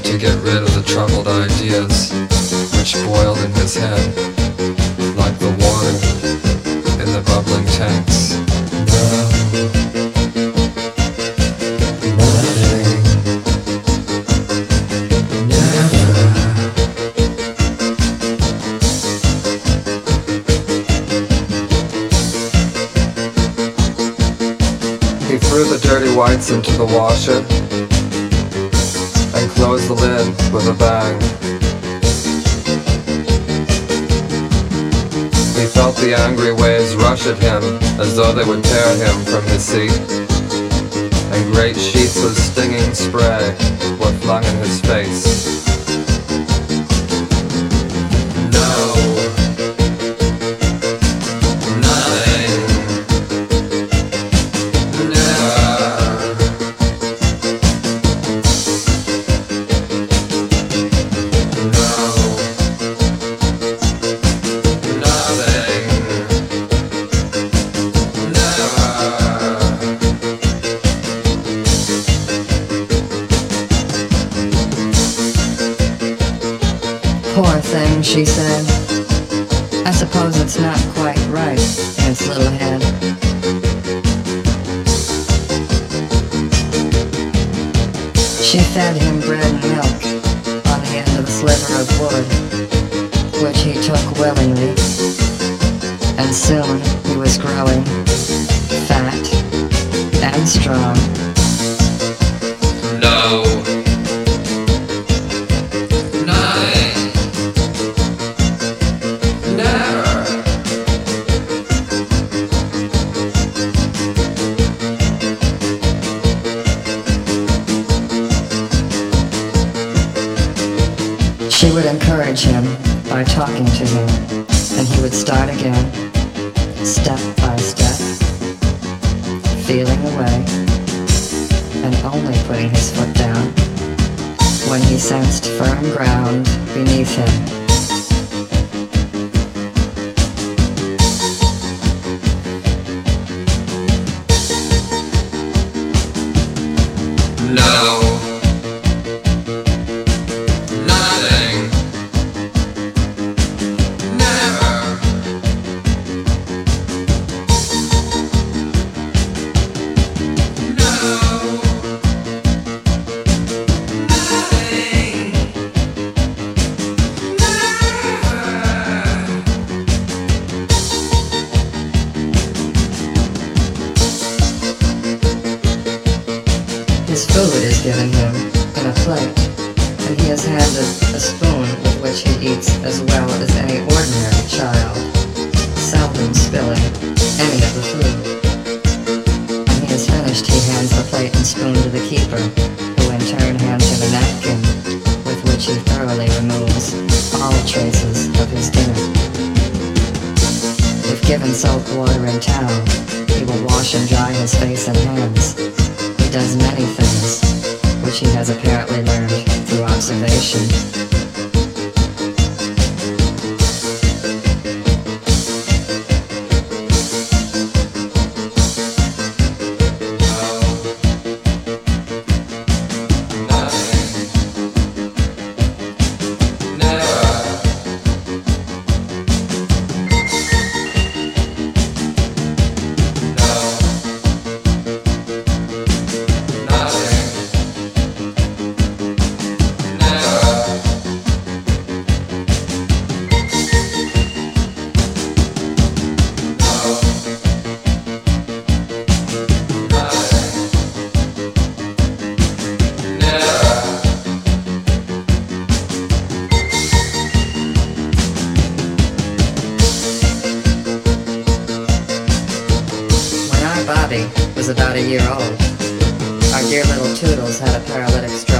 to get rid of the troubled ideas which boiled in his head like the water in the bubbling tanks. He threw the dirty whites into the washer and closed the lid with a bang. He felt the angry waves rush at him as though they would tear him from his seat, and great sheets of stinging spray were flung in his face. Poor thing, she said. I suppose it's not quite right in its little head. She fed him bread and milk on the end of a sliver of wood, which he took willingly, and soon he was growing fat and strong. No. She would encourage him by talking to him, and he would start again, step by step, feeling away, and only putting his foot down when he sensed firm ground beneath him. No. His food is given him in a plate, and he is handed a spoon with which he eats as well as any ordinary child, seldom spilling any of the food. When he is finished, he hands the plate and spoon to the keeper, who in turn hands him a napkin, with which he thoroughly removes all traces of his dinner. If given soap, water, and towel, he will wash and dry his face and hands. He does many things, which he has apparently learned through observation. Bobby was about a year old. Our dear little Toodles had a paralytic stroke.